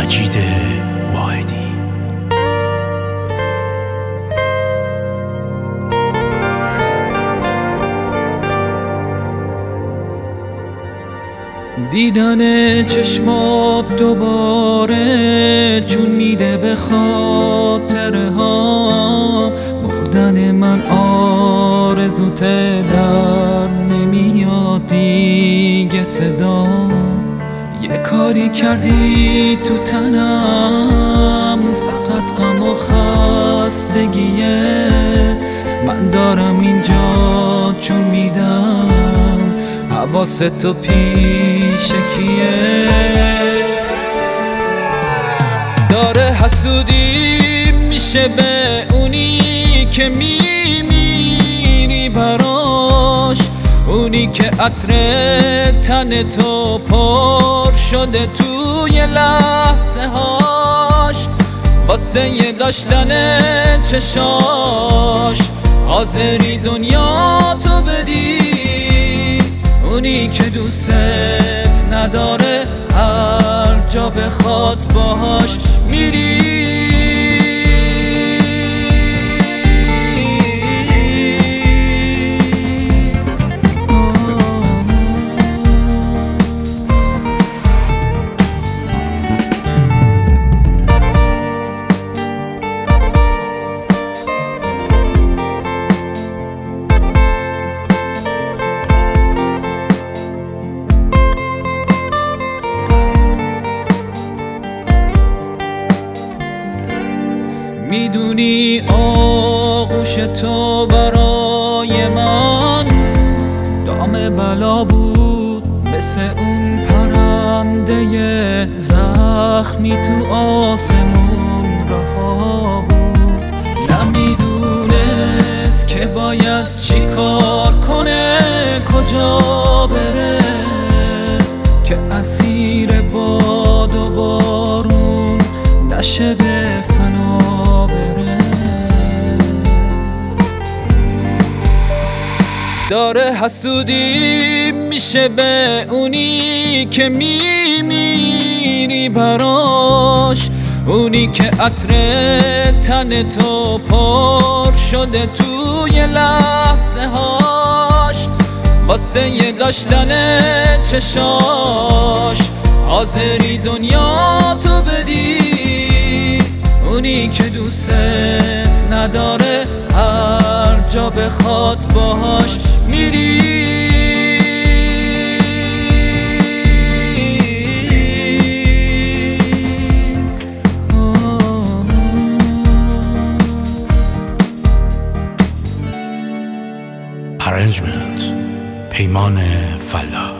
مجید واحدی. دیدن چشمات دوباره جون میده به خاطرهام، بردن من آرزوت در نمیاد دیگه صدام. یه کاری کردی تو تنم، فقط غم و خستگیه. من دارم اینجا جون میدم، حواستو پیش کیه؟ داره حسودی میشه به اونی که میمیری براش، اونی که عطر تن تو پر شده توی لحظه هاش، واسه یه داشتن چشاش حاضری دنیا تو بدی. اونی که دوست نداره هر جا بخواد باهاش میری. میدونی آغوش تو برای من دام بلا بود، مثل اون پرنده زخمی تو آسمون رها بود. نمیدونست که باید چی کار کنه، کجا بره که اسیر باد و بارون نشه به فنا بره. داره حسودی میشه به اونی که میمیری براش، اونی که عطر تن تو پر شده توی لحظه هاش، واسه یه داشتن چشاش حاضری دنیا تو بدی. اونی که دوست نداره هر جا بخواد باهاش میری. Arrangement پیمان فلاح.